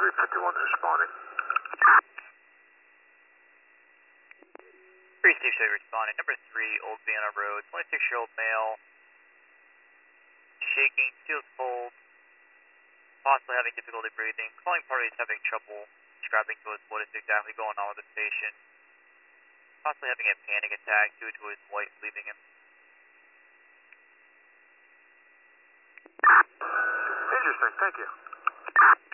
351 responding. 368 responding. Number 3, Old Vienna Road. 26-year-old male. Shaking, feels cold. Possibly having difficulty breathing. Calling party is having trouble describing to us what is exactly going on with the patient. Possibly having a panic attack due to his wife leaving him. Interesting, thank you.